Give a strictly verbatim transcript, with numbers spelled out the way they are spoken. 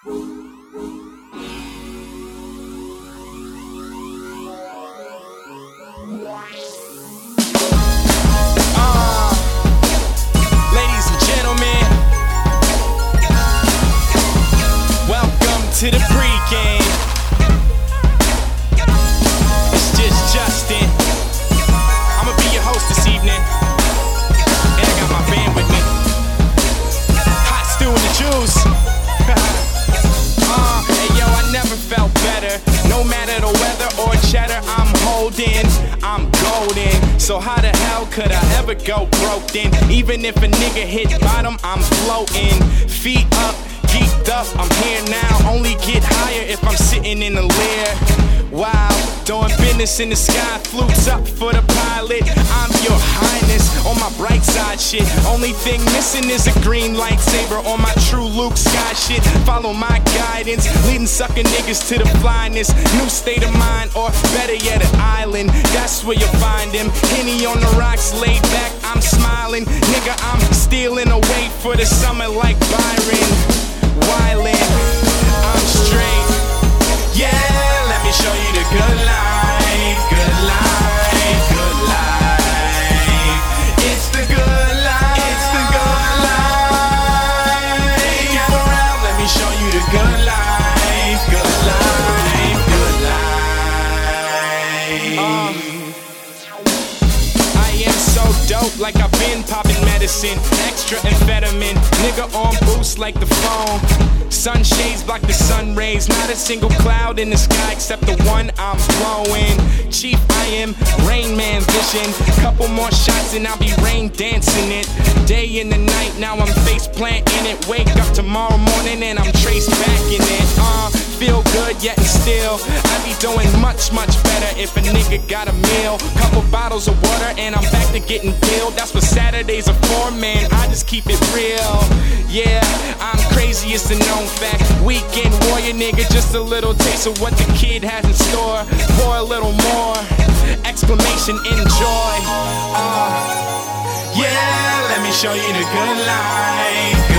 Ladies and gentlemen, welcome to the pregame. It's just Justin. I'ma be your host this evening, and I got my band with me. Hot stew and the juice. uh, hey yo, I never felt better. No matter the weather or cheddar, I'm holding. I'm golden. So how the hell could I ever go broke then? Even if a nigga hit bottom, I'm floating. Feet up, geeked up, I'm here now. Only get higher if I'm sitting in the Lear. Wow, doing business in the sky, flutes up for the pilot. I'm your highness on my bright side shit. Only thing missing is a green lightsaber on my true Luke Sky shit. Follow my guidance, leading sucker niggas to the flyness. New state of mind, or better yet, an island. That's where you'll find him. Henny on the rocks, laid back, I'm smiling. Nigga, I'm stealing away for the summer like Byron. Wildin', I'm straight. Yeah, let me show you the good life, good life, good life. It's the good life, it's the good life. Gather around, let me show you the good life, good life, good life. Um, I am so dope, like I've been popping medicine, extra amphetamine, nigga on boost like the phone. Sunshades block the sun rays, not a single cloud in the sky except the one I'm blowing. Chief, I am Rain Man vision. Couple more shots and I'll be rain dancing it. Day and the night, now I'm face planting it. Wake up tomorrow morning and I'm traced back in it. Uh, feel good yet and still, I be doing much, much better if a nigga got a meal. Couple bottles of water and I'm back to getting peeled. That's what Saturdays are for, man, I just keep it real. Yeah, I'm crazy, it's a known fact. Weekend warrior nigga, just a little taste of what the kid has in store. Pour a little more, exclamation, enjoy. uh, Yeah, let me show you the good life.